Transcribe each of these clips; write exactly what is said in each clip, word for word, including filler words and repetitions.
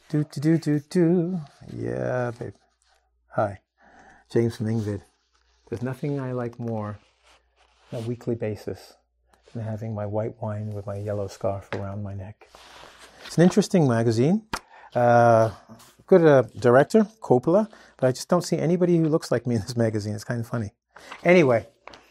Do, do, do, do, do. Yeah, babe. Hi, James from Ingvid. There's nothing I like more on a weekly basis than having my white wine with my yellow scarf around my neck. It's an interesting magazine. Uh, good uh, director, Coppola, but I just don't see anybody who looks like me in this magazine. It's kind of funny. Anyway,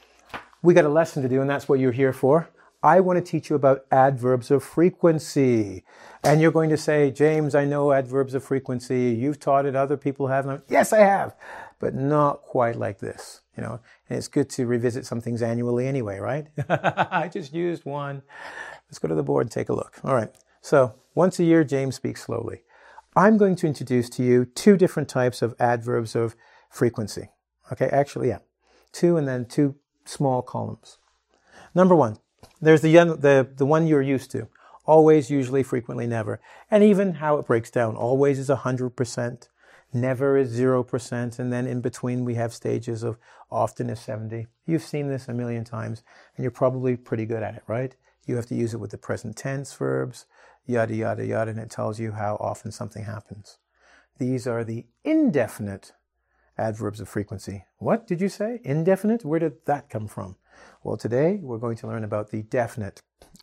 we got a lesson to do, and that's what you're here for. I want to teach you about adverbs of frequency. And you're going to say, James, I know adverbs of frequency. You've taught it, other people have. Yes, I have, but not quite like this. You know, and it's good to revisit some things annually anyway, right? I just used one. Let's go to the board and take a look. All right. So once a year, James speaks slowly. I'm going to introduce to you two different types of adverbs of frequency. Okay, actually, yeah. Two and then two small columns. Number one, there's the, the, the one you're used to. Always, usually, frequently, never. And even how it breaks down. Always is one hundred percent. Never is zero percent. And then in between, we have stages of often is seventy. You've seen this a million times, and you're probably pretty good at it, right? You have to use it with the present tense verbs, yada, yada, yada, and it tells you how often something happens. These are the indefinite adverbs of frequency. What did you say? Indefinite? Where did that come from? Well, today we're going to learn about the definite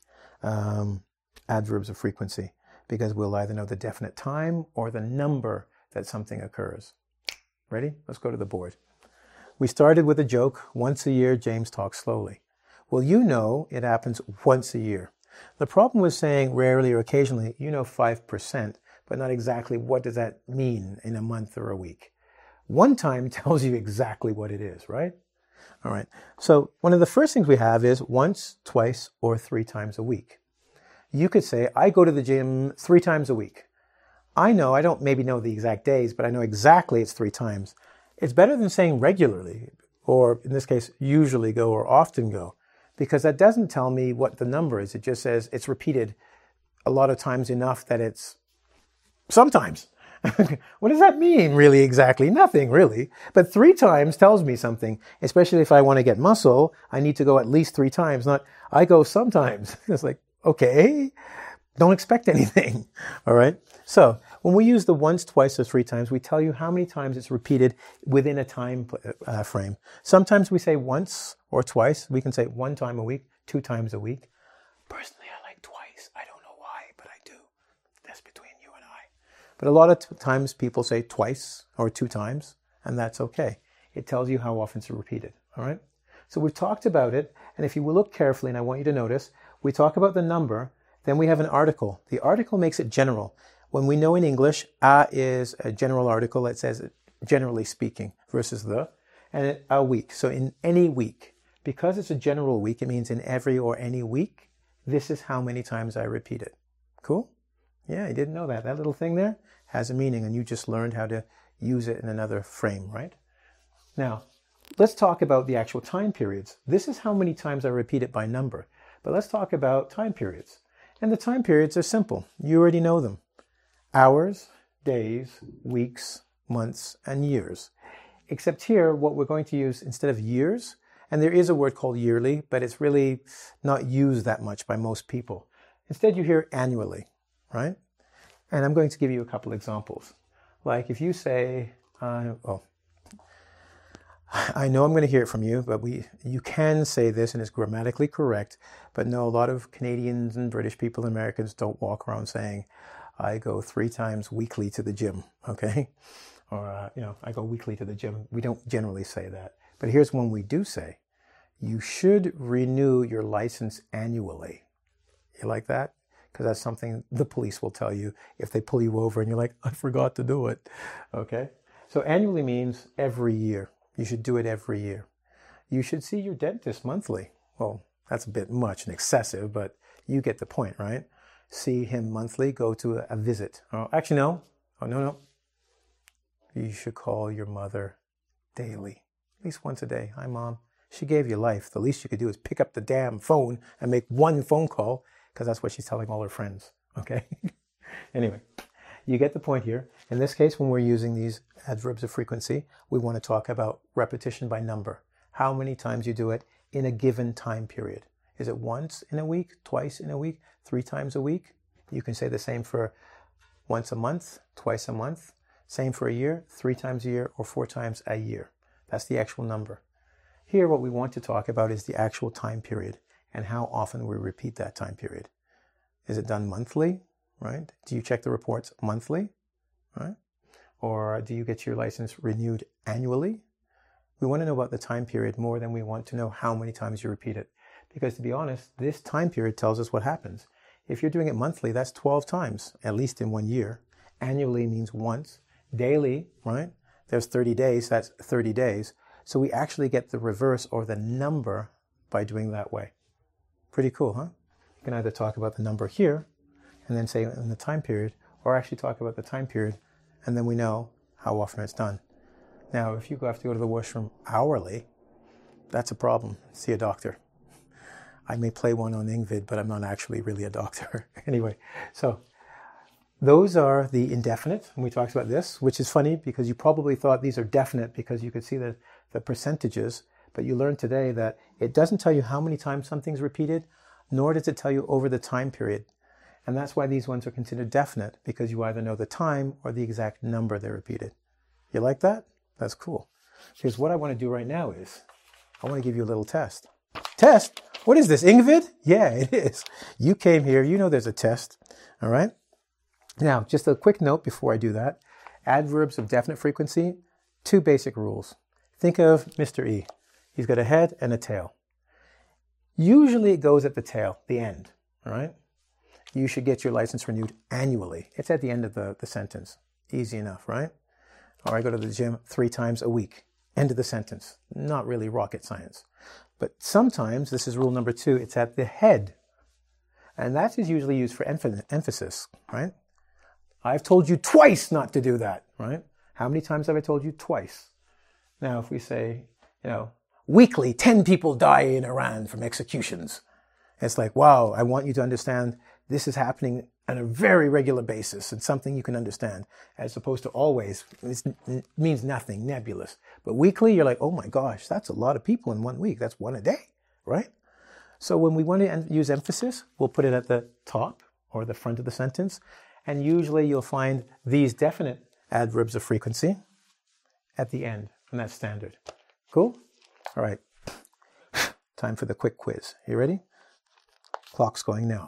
um, adverbs of frequency, because we'll either know the definite time or the number that something occurs. Ready? Let's go to the board. We started with a joke. Once a year, James talks slowly. Well, you know it happens once a year. The problem with saying rarely or occasionally, you know five percent, but not exactly what does that mean in a month or a week. One time tells you exactly what it is, right? All right. So one of the first things we have is once, twice, or three times a week. You could say, I go to the gym three times a week. I know, I don't maybe know the exact days, but I know exactly it's three times. It's better than saying regularly, or in this case, usually go or often go, because that doesn't tell me what the number is. It just says it's repeated a lot of times enough that it's sometimes. What does that mean, really, exactly? Nothing, really. But three times tells me something, especially if I want to get muscle. I need to go at least three times, not I go sometimes. It's like, okay, don't expect anything, all right? So when we use the once, twice, or three times, we tell you how many times it's repeated within a time uh, frame. Sometimes we say once or twice. We can say one time a week, two times a week. Personally, I like twice. I don't know why, but I do. That's between you and I. But a lot of t- times people say twice or two times, and that's okay. It tells you how often it's repeated, all right? So we've talked about it, and if you will look carefully, and I want you to notice, we talk about the number, then we have an article. The article makes it general. When we know in English, a is a general article that says generally speaking versus the, and a week. So in any week, because it's a general week, it means in every or any week, this is how many times I repeat it. Cool? Yeah, you didn't know that. That little thing there has a meaning, and you just learned how to use it in another frame, right? Now, let's talk about the actual time periods. This is how many times I repeat it by number. But let's talk about time periods. And the time periods are simple. You already know them. Hours, days, weeks, months, and years. Except here, what we're going to use instead of years, and there is a word called yearly, but it's really not used that much by most people. Instead, you hear annually, right? And I'm going to give you a couple examples. Like if you say, uh, oh, I know I'm going to hear it from you, but we you can say this and it's grammatically correct, but no, a lot of Canadians and British people and Americans don't walk around saying, I go three times weekly to the gym, okay? Or, uh, you know, I go weekly to the gym. We don't generally say that. But here's one we do say. You should renew your license annually. You like that? Because that's something the police will tell you if they pull you over and you're like, I forgot to do it, okay? So annually means every year. You should do it every year. You should see your dentist monthly. Well, that's a bit much and excessive, but you get the point, right? See him monthly, go to a, a visit. Oh, actually, no. Oh, no, no. You should call your mother daily, at least once a day. Hi, Mom. She gave you life. The least you could do is pick up the damn phone and make one phone call, because that's what she's telling all her friends, okay? Anyway, you get the point here. In this case, when we're using these adverbs of frequency, we want to talk about repetition by number. How many times you do it in a given time period. Is it once in a week, twice in a week, three times a week? You can say the same for once a month, twice a month. Same for a year, three times a year, or four times a year. That's the actual number. Here, what we want to talk about is the actual time period and how often we repeat that time period. Is it done monthly, right? Do you check the reports monthly, right? Or do you get your license renewed annually? We want to know about the time period more than we want to know how many times you repeat it. Because to be honest, this time period tells us what happens. If you're doing it monthly, that's twelve times, at least in one year. Annually means once. Daily, right? There's thirty days, that's thirty days. So we actually get the reverse or the number by doing that way. Pretty cool, huh? You can either talk about the number here and then say in the time period, or actually talk about the time period and then we know how often it's done. Now, if you have to go to the washroom hourly, that's a problem. See a doctor. I may play one on Ingvid, but I'm not actually really a doctor. Anyway, so those are the indefinite, and we talked about this, which is funny because you probably thought these are definite because you could see the, the percentages, but you learned today that it doesn't tell you how many times something's repeated, nor does it tell you over the time period. And that's why these ones are considered definite, because you either know the time or the exact number they're repeated. You like that? That's cool. Because what I want to do right now is, I want to give you a little test. Test? What is this, Ingvid? Yeah, it is. You came here, you know there's a test, all right? Now, just a quick note before I do that. Adverbs of definite frequency, two basic rules. Think of Mister E. He's got a head and a tail. Usually it goes at the tail, the end, all right? You should get your license renewed annually. It's at the end of the, the sentence. Easy enough, right? Or I go to the gym three times a week. End of the sentence. Not really rocket science. But sometimes, this is rule number two, it's at the head. And that is usually used for emphasis, right? I've told you twice not to do that, right? How many times have I told you? Twice. Now, if we say, you know, weekly, ten people die in Iran from executions. It's like, wow, I want you to understand this is happening on a very regular basis and something you can understand, as opposed to always. It means nothing, nebulous. But weekly, you're like, oh my gosh, that's a lot of people in one week. That's one a day, right? So when we want to use emphasis, we'll put it at the top or the front of the sentence. And usually you'll find these definite adverbs of frequency at the end, and that's standard. Cool? All right. Time for the quick quiz. You ready? Clock's going now.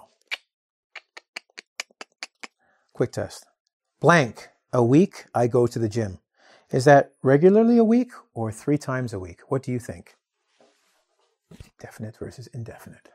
Quick test. Blank. A week I go to the gym. Is that regularly a week or three times a week? What do you think? Definite versus indefinite.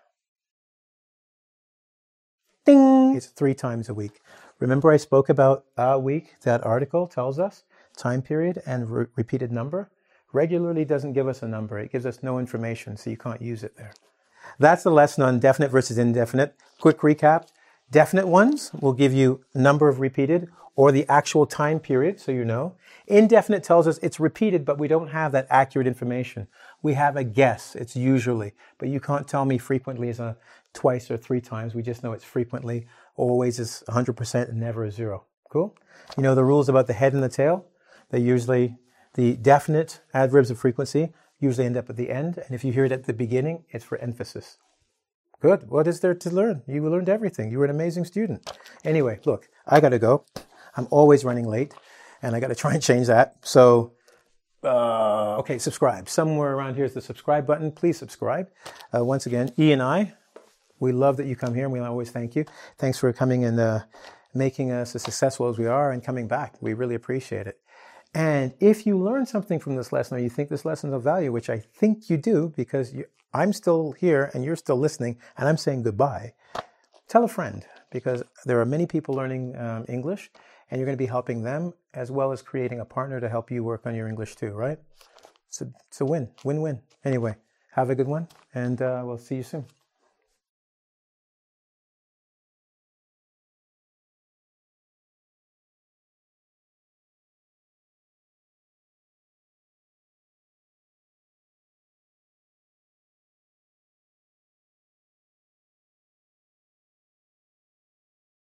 Ding! It's three times a week. Remember I spoke about a week? That article tells us time period and re- repeated number. Regularly doesn't give us a number. It gives us no information, so you can't use it there. That's the lesson on definite versus indefinite. Quick recap. Definite ones will give you number of repeated or the actual time period, so you know. Indefinite tells us it's repeated, but we don't have that accurate information. We have a guess. It's usually, but you can't tell me frequently is a twice or three times. We just know it's frequently, always is one hundred percent and never a zero. Cool? You know the rules about the head and the tail? They usually, the definite adverbs of frequency usually end up at the end, and if you hear it at the beginning, it's for emphasis. Good. What is there to learn? You learned everything. You were an amazing student. Anyway, look, I got to go. I'm always running late, and I got to try and change that. So, uh, okay, subscribe. Somewhere around here is the subscribe button. Please subscribe. Uh, once again, E and I, we love that you come here, and we always thank you. Thanks for coming and uh, making us as successful as we are and coming back. We really appreciate it. And if you learn something from this lesson, or you think this lesson is of value, which I think you do, because you, I'm still here and you're still listening, and I'm saying goodbye, tell a friend, because there are many people learning um, English, and you're going to be helping them, as well as creating a partner to help you work on your English too, right? So it's a win, win-win. Anyway, have a good one, and uh, we'll see you soon.